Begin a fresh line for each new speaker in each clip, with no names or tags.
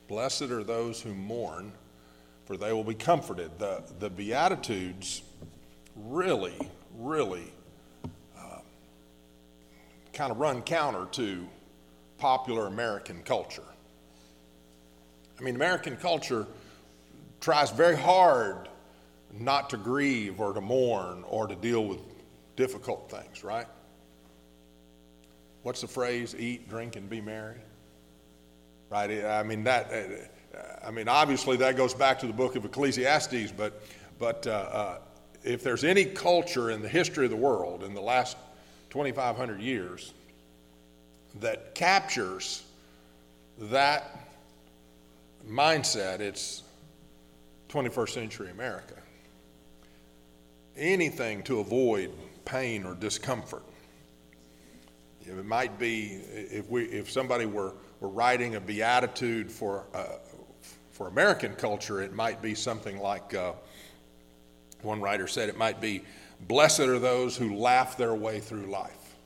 Blessed are those who mourn, for they will be comforted. The Beatitudes really kind of run counter to popular American culture. I mean, American culture tries very hard not to grieve or to mourn or to deal with difficult things, right? What's the phrase? Eat, drink, and be merry. Right? I mean, obviously that goes back to the book of Ecclesiastes, but if there's any culture in the history of the world in the last 2,500 years that captures that mindset, it's 21st century America. Anything to avoid pain or discomfort. It might be if somebody were writing a beatitude for American culture, it might be something like one writer said. It might be, "Blessed are those who laugh their way through life."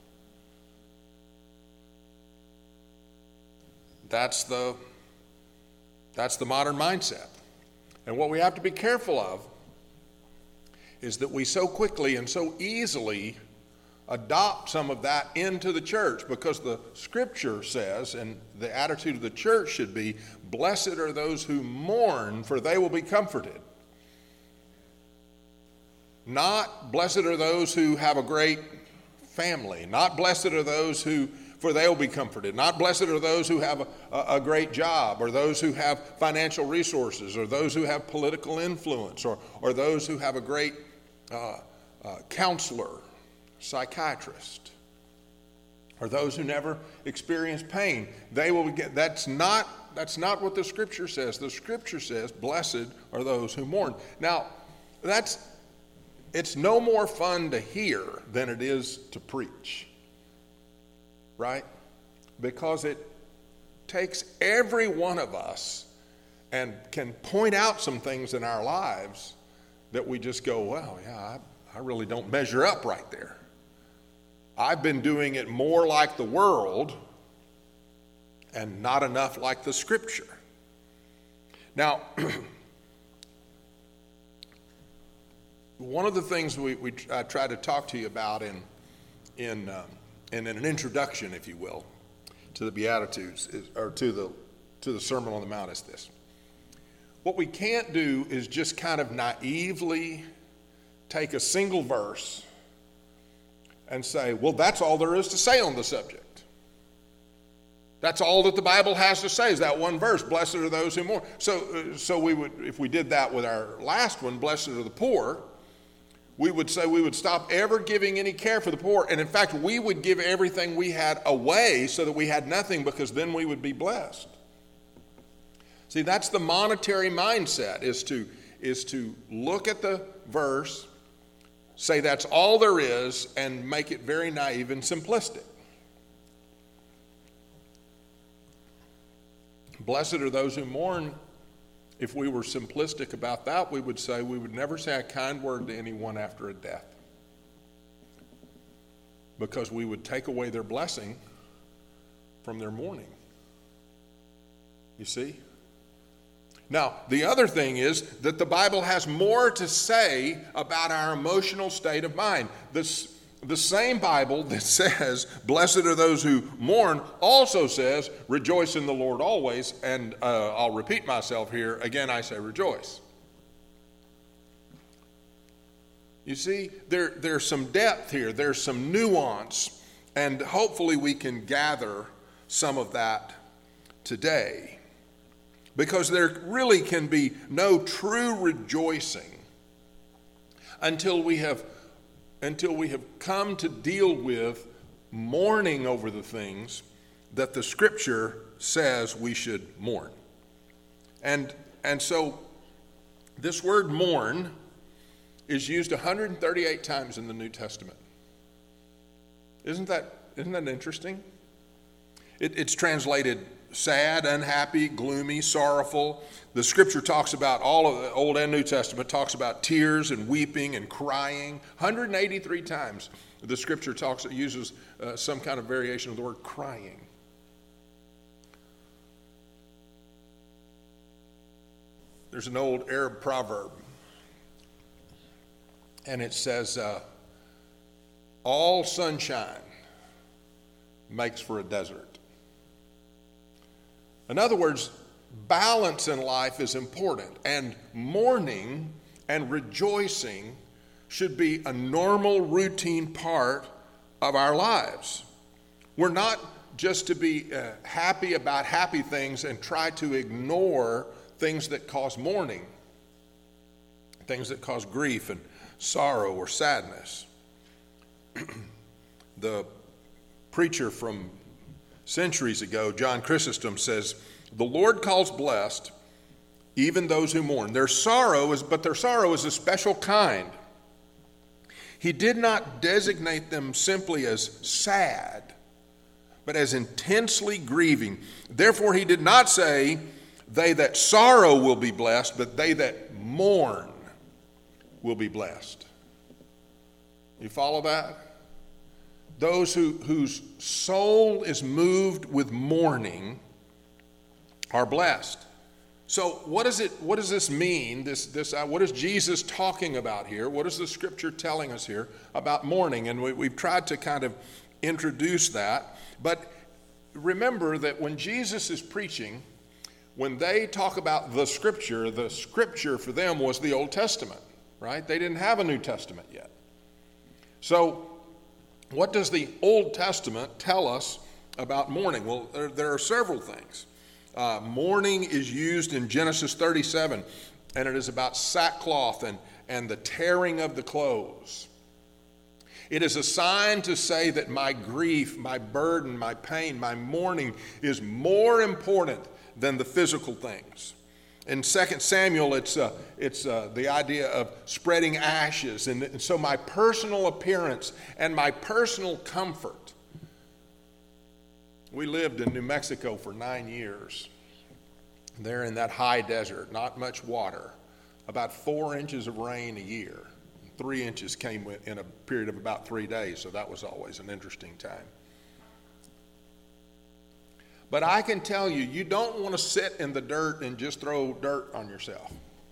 That's the modern mindset. And what we have to be careful of is that we so quickly and so easily adopt some of that into the church, because the scripture says, and the attitude of the church should be, "Blessed are those who mourn, for they will be comforted." Not blessed are those who have a great family. Not blessed are those for they will be comforted. Not blessed are those who have a great job, or those who have financial resources, or those who have political influence, or those who have a great counselor, psychiatrist, or those who never experience pain. They will get. That's not what the scripture says. The scripture says, "Blessed are those who mourn." Now, it's no more fun to hear than it is to preach, right? Because it takes every one of us and can point out some things in our lives that we just go, "Well, yeah, I really don't measure up right there. I've been doing it more like the world and not enough like the scripture." Now, one of the things I try to talk to you about in an introduction, if you will, to the Beatitudes, or to the Sermon on the Mount, is this. What we can't do is just kind of naively take a single verse and say, "Well, that's all there is to say on the subject. That's all that the Bible has to say is that one verse, blessed are those who mourn." So we would, if we did that with our last one, blessed are the poor, we would say we would stop ever giving any care for the poor. And in fact, we would give everything we had away so that we had nothing, because then we would be blessed. See, that's the monetary mindset, is to look at the verse, say that's all there is, and make it very naive and simplistic. Blessed are those who mourn. If we were simplistic about that, we would say we would never say a kind word to anyone after a death, because we would take away their blessing from their mourning. You see? Now, the other thing is that the Bible has more to say about our emotional state of mind. The same Bible that says, "Blessed are those who mourn," also says, "Rejoice in the Lord always." And I'll repeat myself here. Again, I say rejoice. You see, there's some depth here. There's some nuance. And hopefully we can gather some of that today. Because there really can be no true rejoicing until we have come to deal with mourning over the things that the scripture says we should mourn. And so this word mourn is used 138 times in the New Testament. Isn't that interesting? It's translated sad, unhappy, gloomy, sorrowful. The scripture talks about, all of the Old and New Testament talks about tears and weeping and crying. 183 times the scripture uses some kind of variation of the word crying. There's an old Arab proverb, and it says, all sunshine makes for a desert. In other words, balance in life is important, and mourning and rejoicing should be a normal, routine part of our lives. We're not just to be happy about happy things and try to ignore things that cause mourning, things that cause grief and sorrow or sadness. The preacher from centuries ago, John Chrysostom, says, "The Lord calls blessed even those who mourn. Their sorrow is a special kind. He did not designate them simply as sad, but as intensely grieving. Therefore, he did not say, they that sorrow will be blessed, but they that mourn will be blessed." You follow that? Those whose soul is moved with mourning are blessed. So what does this mean? What is Jesus talking about here? What is the scripture telling us here about mourning? And we've tried to kind of introduce that. But remember that when Jesus is preaching, when they talk about the scripture for them was the Old Testament, right? They didn't have a New Testament yet. So what does the Old Testament tell us about mourning? Well, there are several things. Mourning is used in Genesis 37, and it is about sackcloth and the tearing of the clothes. It is a sign to say that my grief, my burden, my pain, my mourning is more important than the physical things. In 2 Samuel, it's the idea of spreading ashes. And so my personal appearance and my personal comfort. We lived in New Mexico for 9 years. There in that high desert, not much water, about 4 inches of rain a year. 3 inches came in a period of about 3 days, so that was always an interesting time. But I can tell you, you don't want to sit in the dirt and just throw dirt on yourself.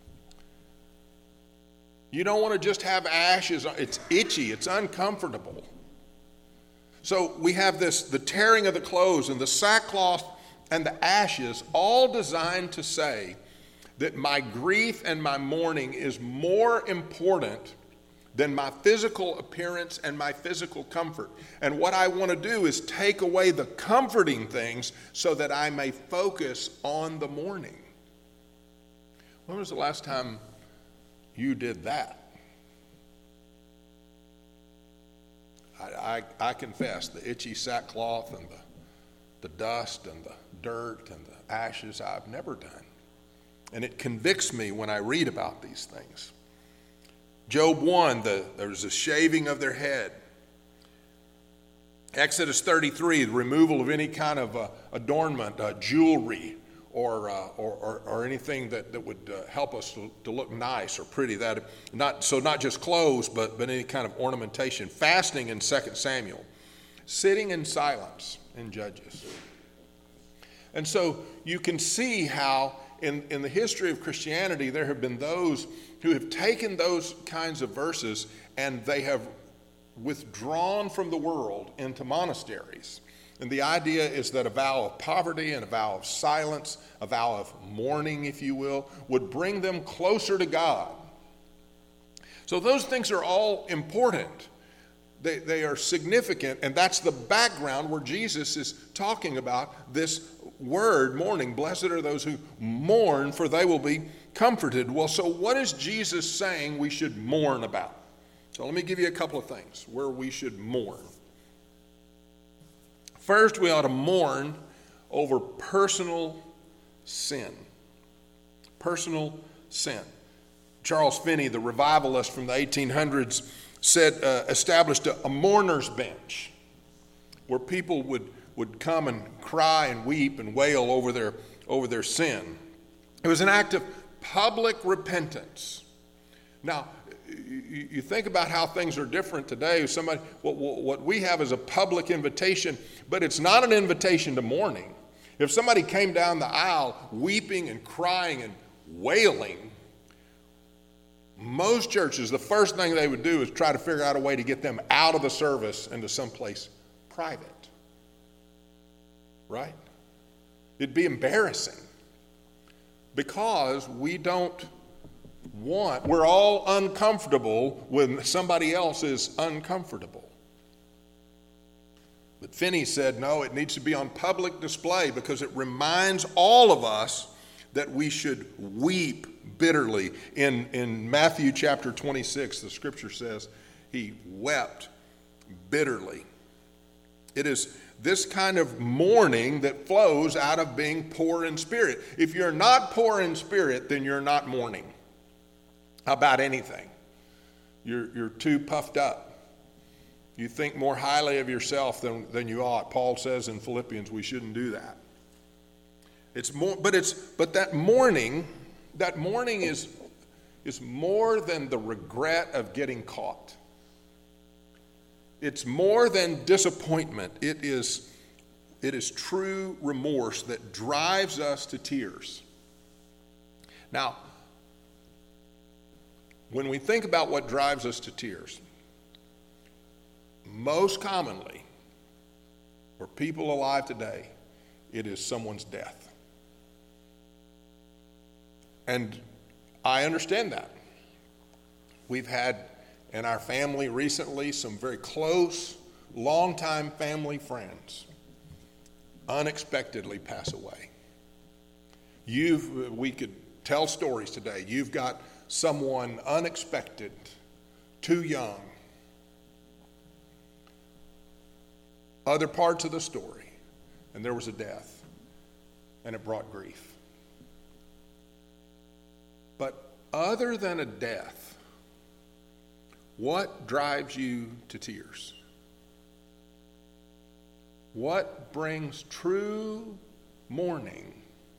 You don't want to just have ashes. It's itchy. It's uncomfortable. So we have the tearing of the clothes and the sackcloth and the ashes, all designed to say that my grief and my mourning is more important than my physical appearance and my physical comfort. And what I want to do is take away the comforting things so that I may focus on the mourning. When was the last time you did that? I confess, the itchy sackcloth and the dust and the dirt and the ashes, I've never done. And it convicts me when I read about these things. Job 1, there was a shaving of their head. Exodus 33, the removal of any kind of adornment, jewelry, or anything that would help us to look nice or pretty. Not just clothes, but any kind of ornamentation. Fasting in 2 Samuel. Sitting in silence in Judges. And so you can see how in the history of Christianity there have been those who have taken those kinds of verses and they have withdrawn from the world into monasteries. And the idea is that a vow of poverty and a vow of silence, a vow of mourning, if you will, would bring them closer to God. So those things are all important. They are significant, and that's the background where Jesus is talking about this word, mourning. Blessed are those who mourn, for they will be comforted. Well, so what is Jesus saying we should mourn about? So let me give you a couple of things where we should mourn. First, we ought to mourn over personal sin. Personal sin. Charles Finney, the revivalist from the 1800s, established a mourner's bench where people would come and cry and weep and wail over their sin. It was an act of public repentance. Now, you think about how things are different today. What we have is a public invitation, but it's not an invitation to mourning. If somebody came down the aisle weeping and crying and wailing, most churches, the first thing they would do is try to figure out a way to get them out of the service into someplace private. Right? It'd be embarrassing because we're all uncomfortable when somebody else is uncomfortable. But Finney said, no, it needs to be on public display because it reminds all of us that we should weep bitterly. In Matthew chapter 26, the scripture says he wept bitterly. It is this kind of mourning that flows out of being poor in spirit. If you're not poor in spirit, then you're not mourning about anything. You're too puffed up. You think more highly of yourself than you ought. Paul says in Philippians we shouldn't do that. But that mourning is more than the regret of getting caught. It's more than disappointment. It is true remorse that drives us to tears. Now, when we think about what drives us to tears, most commonly, for people alive today, it is someone's death. And I understand that. We've had in our family recently some very close, longtime family friends unexpectedly pass away. We could tell stories today. You've got someone unexpected, too young. Other parts of the story, and there was a death, and it brought grief. But other than a death, what drives you to tears? What brings true mourning?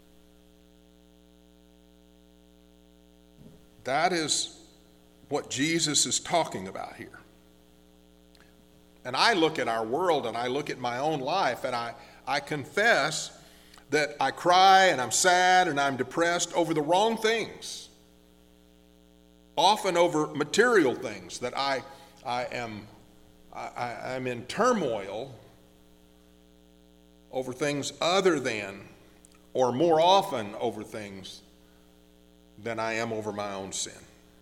That is what Jesus is talking about here. And I look at our world and I look at my own life and I confess that I cry and I'm sad and I'm depressed over the wrong things. Often over material things that I'm in turmoil over things other than, or more often over things than I am over my own sin.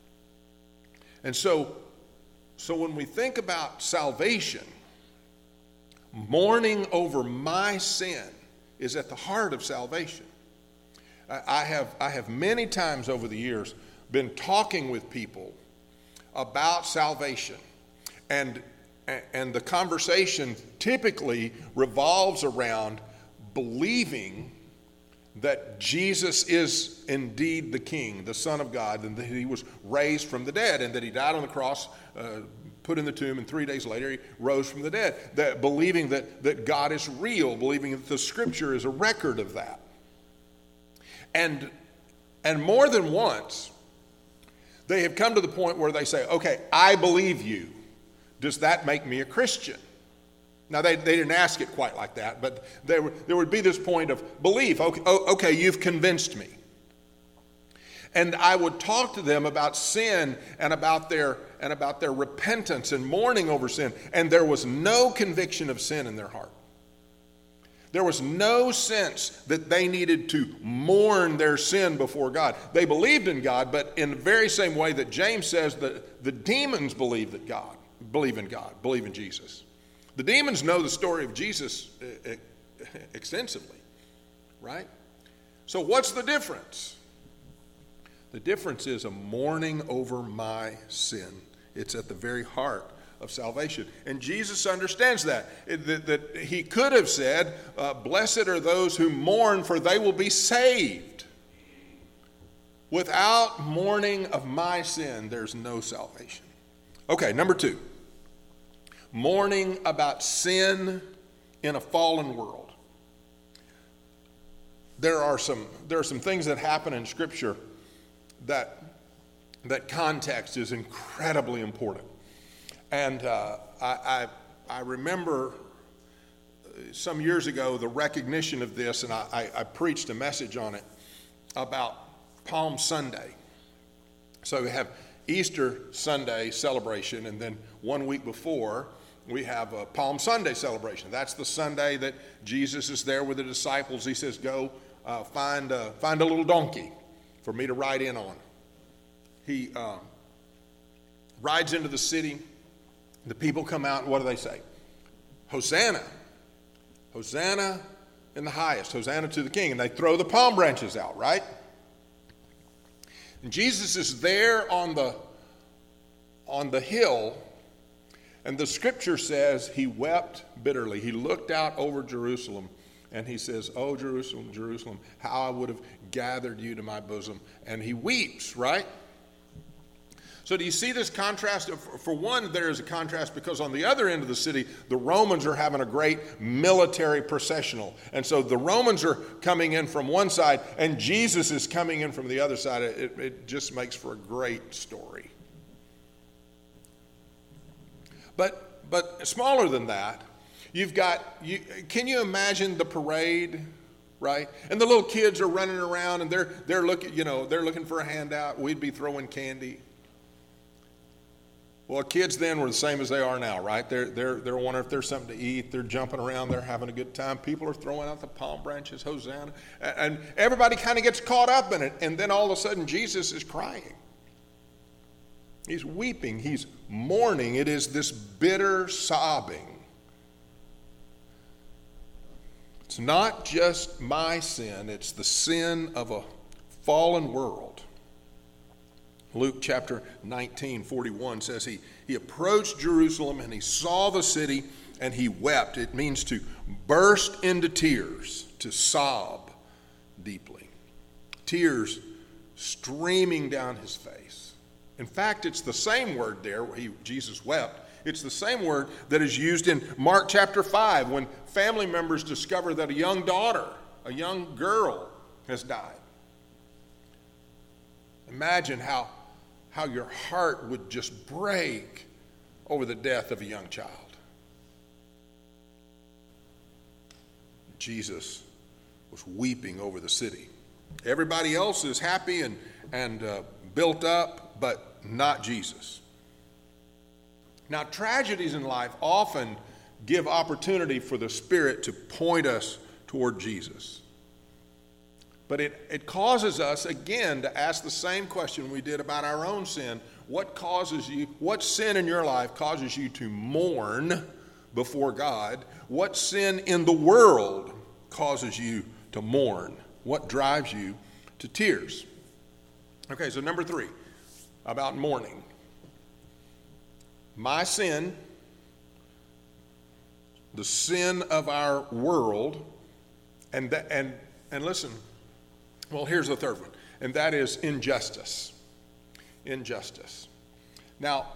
And so when we think about salvation, mourning over my sin is at the heart of salvation. I have many times over the years been talking with people about salvation, and the conversation typically revolves around believing that Jesus is indeed the King, the Son of God, and that he was raised from the dead, and that he died on the cross, put in the tomb, and 3 days later he rose from the dead. That believing that God is real, believing that the Scripture is a record of that. And more than once, they have come to the point where they say, okay, I believe you. Does that make me a Christian? Now, they didn't ask it quite like that, but there would be this point of belief. Okay, you've convinced me. And I would talk to them about sin and about their repentance and mourning over sin, and there was no conviction of sin in their heart. There was no sense that they needed to mourn their sin before God. They believed in God, but in the very same way that James says that the demons believe in God, believe in Jesus. The demons know the story of Jesus extensively, right? So what's the difference? The difference is a mourning over my sin. It's at the very heart of salvation. And Jesus understands that he could have said, blessed are those who mourn, for they will be saved. Without mourning of my sin, there's no salvation. Okay, number 2. Mourning about sin in a fallen world. There are some things that happen in Scripture that context is incredibly important. And I remember some years ago the recognition of this, and I preached a message on it about Palm Sunday. So we have Easter Sunday celebration, and then 1 week before, we have a Palm Sunday celebration. That's the Sunday that Jesus is there with the disciples. He says, go find a little donkey for me to ride in on. He rides into the city. The people come out, and what do they say? Hosanna. Hosanna in the highest. Hosanna to the King. And they throw the palm branches out, right? And Jesus is there on the hill, and the scripture says he wept bitterly. He looked out over Jerusalem, and he says, "Oh, Jerusalem, Jerusalem, how I would have gathered you to my bosom." And he weeps, right? So do you see this contrast? For one, there is a contrast because on the other end of the city, the Romans are having a great military processional. And so the Romans are coming in from one side, and Jesus is coming in from the other side. It just makes for a great story. But smaller than that, can you imagine the parade, right? And the little kids are running around, and they're looking for a handout. We'd be throwing candy. Well, kids then were the same as they are now, right? They're wondering if there's something to eat. They're jumping around. They're having a good time. People are throwing out the palm branches, Hosanna. And everybody kind of gets caught up in it. And then all of a sudden, Jesus is crying. He's weeping. He's mourning. It is this bitter sobbing. It's not just my sin. It's the sin of a fallen world. Luke chapter 19:41 says he approached Jerusalem and he saw the city and he wept. It means to burst into tears, to sob deeply. Tears streaming down his face. In fact, it's the same word there where Jesus wept. It's the same word that is used in Mark chapter 5 when family members discover that a young daughter, a young girl, has died. Imagine how your heart would just break over the death of a young child. Jesus was weeping over the city. Everybody else is happy and built up, but not Jesus. Now, tragedies in life often give opportunity for the Spirit to point us toward Jesus. But it causes us, again, to ask the same question we did about our own sin. What sin in your life causes you to mourn before God? What sin in the world causes you to mourn? What drives you to tears? Okay, so number 3, about mourning. My sin, the sin of our world, and listen, well, here's the third one, and that is injustice. Injustice. Now,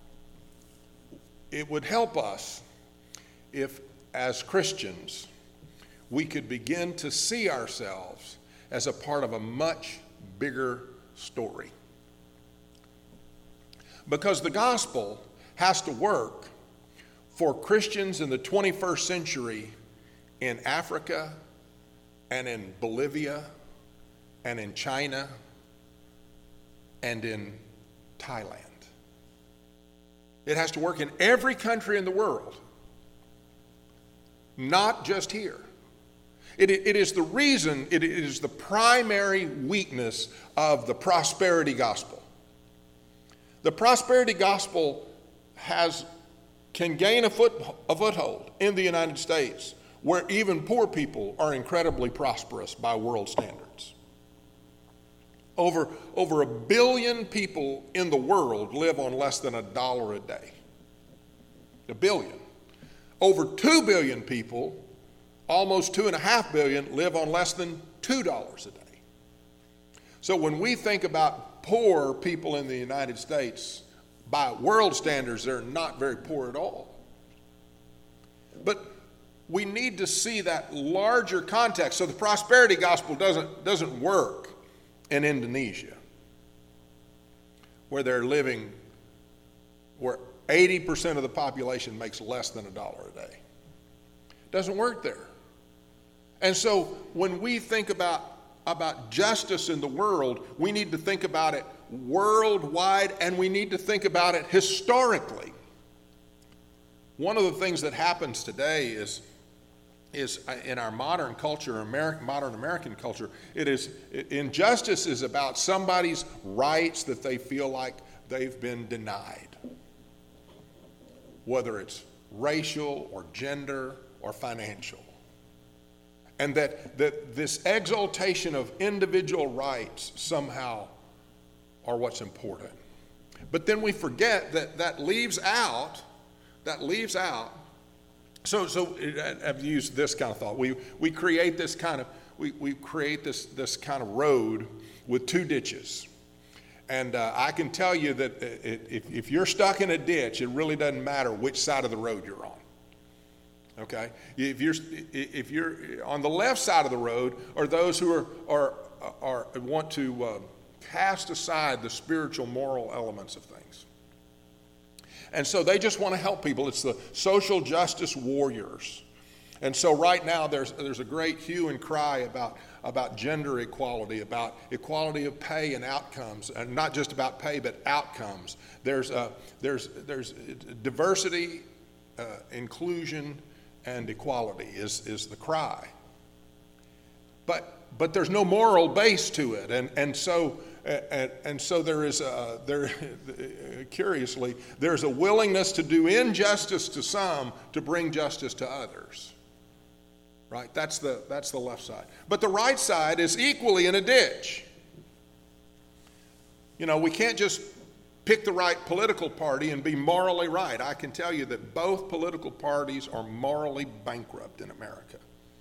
it would help us if, as Christians, we could begin to see ourselves as a part of a much bigger story. Because the gospel has to work for Christians in the 21st century in Africa and in Bolivia and in China and in Thailand. It has to work in every country in the world, not just here. It is the reason, it is the primary weakness of the prosperity gospel. The prosperity gospel can gain a foothold in the United States, where even poor people are incredibly prosperous by world standards. Over 1 billion people in the world live on less than $1 a day. 1 billion. Over 2 billion people, almost 2.5 billion, live on less than $2 a day. So when we think about poor people in the United States, by world standards, they're not very poor at all. But we need to see that larger context. So the prosperity gospel doesn't work in Indonesia, where 80% of the population makes less than $1 a day. It doesn't work there. And so when we think about justice in the world, we need to think about it worldwide, and we need to think about it historically. One of the things that happens today is in our modern culture, modern American culture, injustice is about somebody's rights that they feel like they've been denied, whether it's racial or gender or financial. And that this exaltation of individual rights somehow are what's important. But then we forget that leaves out. So I've used this kind of thought. We create this kind of this kind of road with two ditches. And I can tell you that if you're stuck in a ditch, it really doesn't matter which side of the road you're on. Okay? If you're on the left side of the road, are those who want to cast aside the spiritual, moral elements of things. And so they just want to help people. It's the social justice warriors. And so right now there's a great hue and cry about gender equality, about equality of pay and outcomes, and not just about pay but outcomes. There's diversity, inclusion, and equality is the cry. But there's no moral base to it, and so there is curiously there's a willingness to do injustice to some to bring justice to others. Right? That's the left side. But the right side is equally in a ditch. You know, we can't just pick the right political party and be morally right. I can tell you that both political parties are morally bankrupt in America.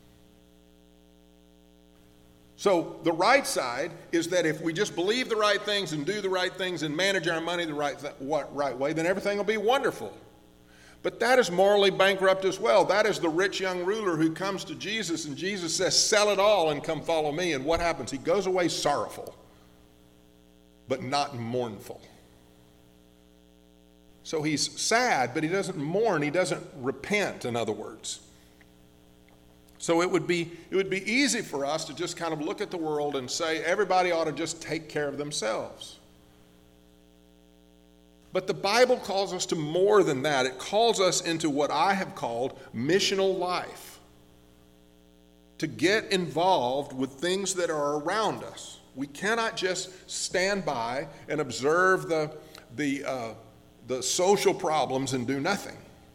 So the right side is that if we just believe the right things and do the right things and manage our money the right way, then everything will be wonderful. But that is morally bankrupt as well. That is the rich young ruler who comes to Jesus, and Jesus says, "Sell it all and come follow me." And what happens? He goes away sorrowful, but not mournful. So he's sad, but he doesn't mourn. He doesn't repent, in other words. So it would be easy for us to just kind of look at the world and say everybody ought to just take care of themselves. But the Bible calls us to more than that. It calls us into what I have called missional life, to get involved with things that are around us. We cannot just stand by and observe the social problems and do nothing.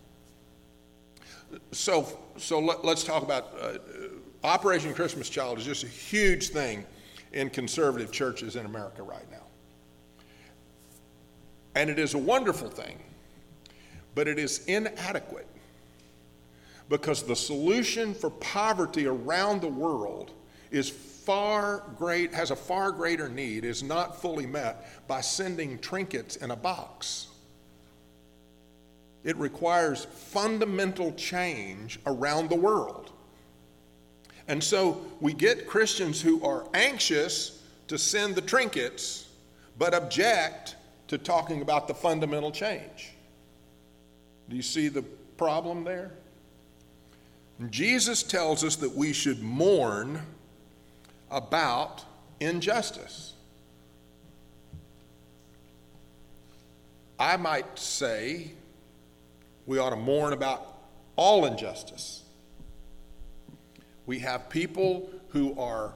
So let's talk about Operation Christmas Child is just a huge thing in conservative churches in America right now. And it is a wonderful thing, but it is inadequate because the solution for poverty around the world has a far greater need, is not fully met by sending trinkets in a box. It requires fundamental change around the world. And so we get Christians who are anxious to send the trinkets, but object to talking about the fundamental change. Do you see the problem there? Jesus tells us that we should mourn about injustice. I might say we ought to mourn about all injustice. We have people who are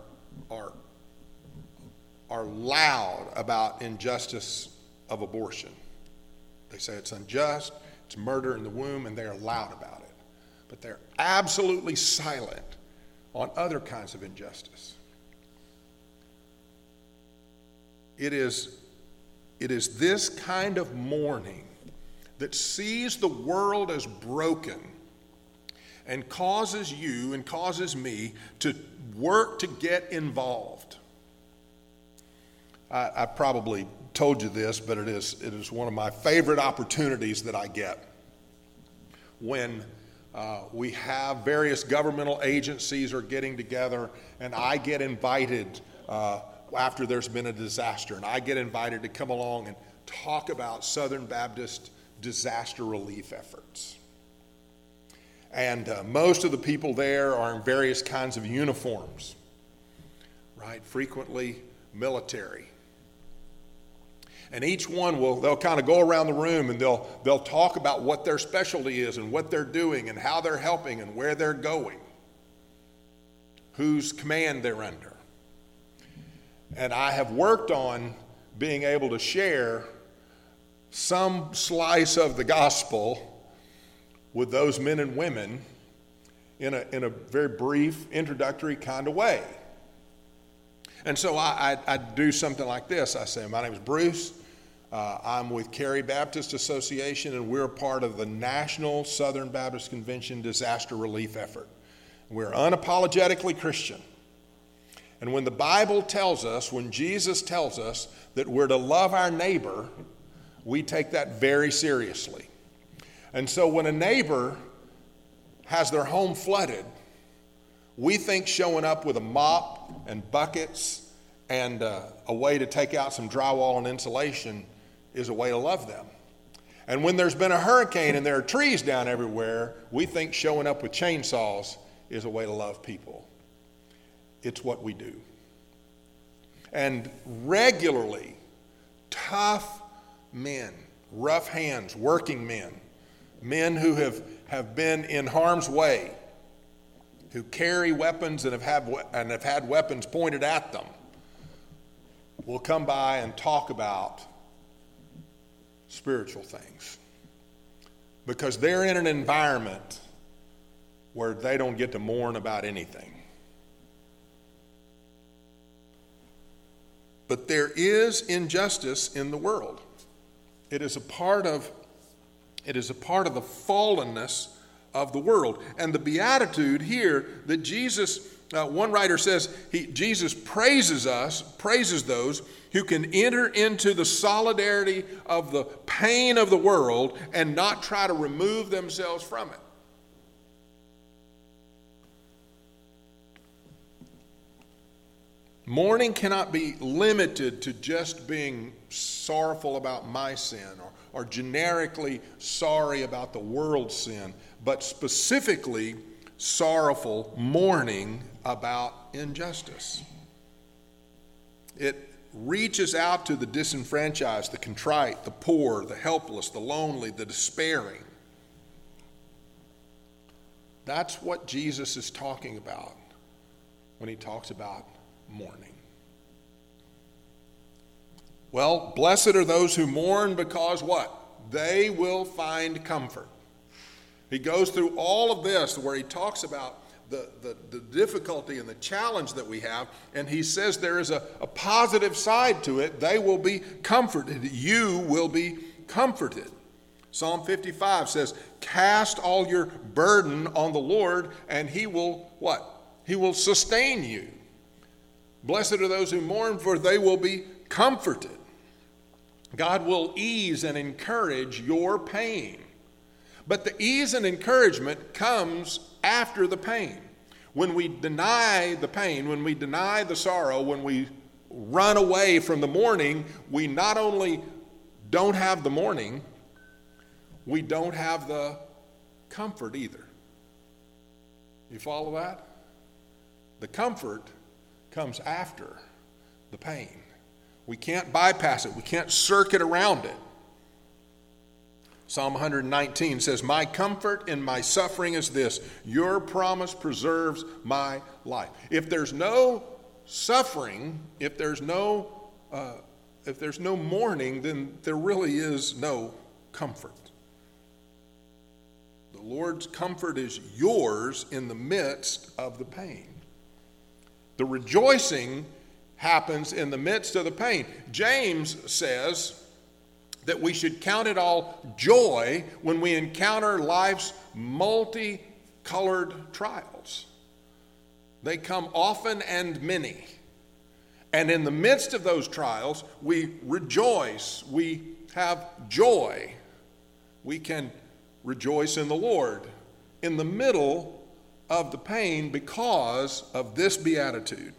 loud about injustice of abortion. They say it's unjust, it's murder in the womb, and they are loud about it. But they're absolutely silent on other kinds of injustice. It is this kind of mourning that sees the world as broken and causes you and causes me to work to get involved. I probably told you this, but it is one of my favorite opportunities that I get when we have various governmental agencies are getting together, and I get invited after there's been a disaster, and I get invited to come along and talk about Southern Baptist disaster relief efforts. And most of the people there are in various kinds of uniforms, right? Frequently military. And each one they'll kind of go around the room and they'll talk about what their specialty is and what they're doing and how they're helping and where they're going, whose command they're under. And I have worked on being able to share some slice of the gospel with those men and women in a very brief, introductory kind of way. And so I do something like this. I say, my name is Bruce. I'm with Cary Baptist Association, and we're a part of the National Southern Baptist Convention disaster relief effort. We're unapologetically Christian. And when the Bible tells us, when Jesus tells us that we're to love our neighbor, we take that very seriously. And so when a neighbor has their home flooded, we think showing up with a mop and buckets and a way to take out some drywall and insulation is a way to love them. And when there's been a hurricane and there are trees down everywhere, we think showing up with chainsaws is a way to love people. It's what we do. And regularly, tough men, rough hands, working men, men who have been in harm's way, who carry weapons and have had weapons pointed at them, will come by and talk about spiritual things. Because they're in an environment where they don't get to mourn about anything. But there is injustice in the world. It is a part of the fallenness of the world. And the beatitude here that Jesus, one writer says, Jesus praises those who can enter into the solidarity of the pain of the world and not try to remove themselves from it. Mourning cannot be limited to just being sorrowful about my sin or generically sorry about the world's sin, but specifically sorrowful mourning about injustice. It reaches out to the disenfranchised, the contrite, the poor, the helpless, the lonely, the despairing. That's what Jesus is talking about when he talks about mourning. Well, blessed are those who mourn because what? They will find comfort. He goes through all of this where he talks about the difficulty and the challenge that we have, and he says there is a positive side to it. They will be comforted. You will be comforted. Psalm 55 says, cast all your burden on the Lord, and he will what? He will sustain you. Blessed are those who mourn, for they will be comforted. God will ease and encourage your pain. But the ease and encouragement comes after the pain. When we deny the pain, when we deny the sorrow, when we run away from the mourning, we not only don't have the mourning, we don't have the comfort either. You follow that? The comfort comes after the pain. We can't bypass it. We can't circuit around it. Psalm 119 says, my comfort in my suffering is this, your promise preserves my life. If there's no suffering, if there's no mourning, then there really is no comfort. The Lord's comfort is yours in the midst of the pain. The rejoicing happens in the midst of the pain. James says that we should count it all joy when we encounter life's multicolored trials. They come often and many. And in the midst of those trials, we rejoice. We have joy. We can rejoice in the Lord in the middle of the pain because of this beatitude.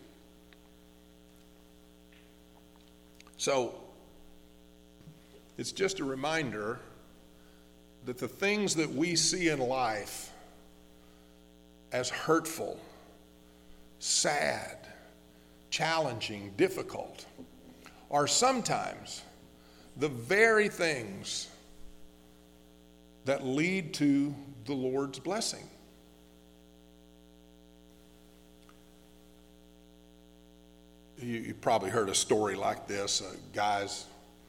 So, it's just a reminder that the things that we see in life as hurtful, sad, challenging, difficult, are sometimes the very things that lead to the Lord's blessing. You probably heard a story like this. A guy's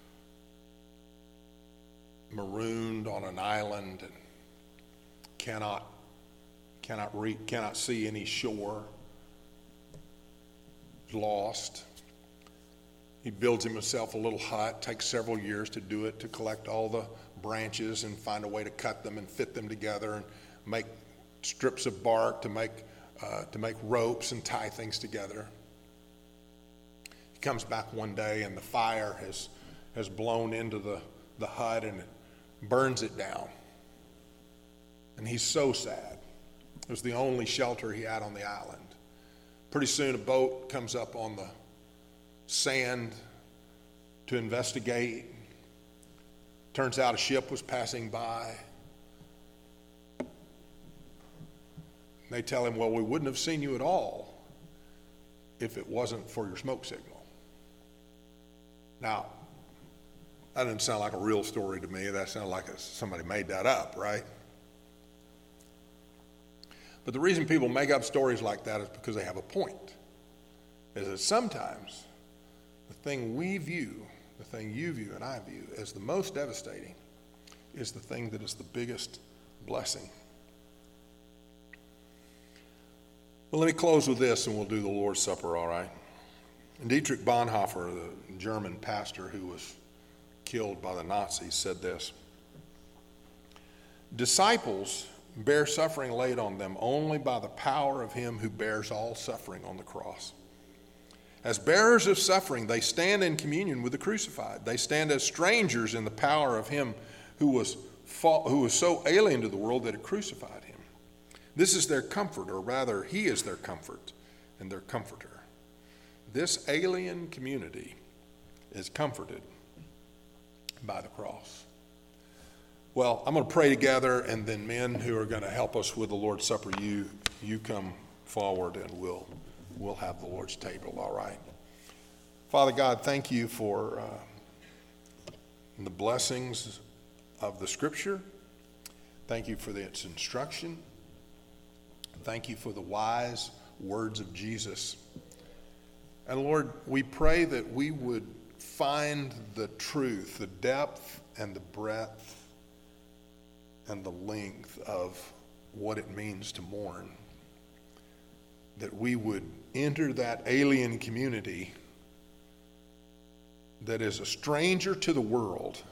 marooned on an island and cannot see any shore. Lost. He builds himself a little hut. Takes several years to do it, to collect all the branches and find a way to cut them and fit them together and make strips of bark to make ropes and tie things together. He comes back one day and the fire has blown into the hut and it burns it down. And he's so sad. It was the only shelter he had on the island. Pretty soon a boat comes up on the sand to investigate. Turns out a ship was passing by. They tell him, well, we wouldn't have seen you at all if it wasn't for your smoke signal. Now, that didn't sound like a real story to me. That sounded like somebody made that up, right? But the reason people make up stories like that is because they have a point. Is that sometimes the thing we view, the thing you view and I view as the most devastating is the thing that is the biggest blessing. Well, let me close with this and we'll do the Lord's Supper, all right? Dietrich Bonhoeffer, the German pastor who was killed by the Nazis, said this: disciples bear suffering laid on them only by the power of him who bears all suffering on the cross. As bearers of suffering, they stand in communion with the crucified. They stand as strangers in the power of him who was so alien to the world that it crucified him. This is their comfort, or rather, he is their comfort and their comforter. This alien community is comforted by the cross. Well, I'm going to pray together, and then men who are going to help us with the Lord's Supper, you come forward and we'll have the Lord's table, all right? Father God, thank you for the blessings of the Scripture. Thank you for its instruction. Thank you for the wise words of Jesus. And Lord, we pray that we would find the truth, the depth and the breadth and the length of what it means to mourn. That we would enter that alien community that is a stranger to the world,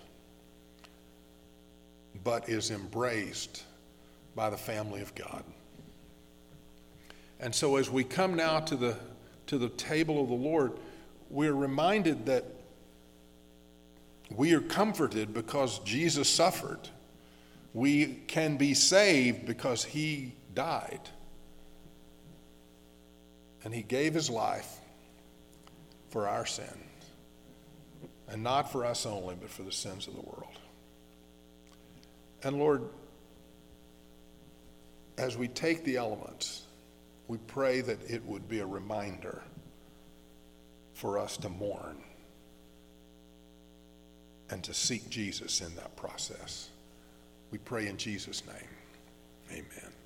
but is embraced by the family of God. And so as we come now to the table of the Lord, we're reminded that we are comforted because Jesus suffered. We can be saved because he died. And he gave his life for our sins. And not for us only, but for the sins of the world. And Lord, as we take the elements, we pray that it would be a reminder for us to mourn and to seek Jesus in that process. We pray in Jesus' name. Amen.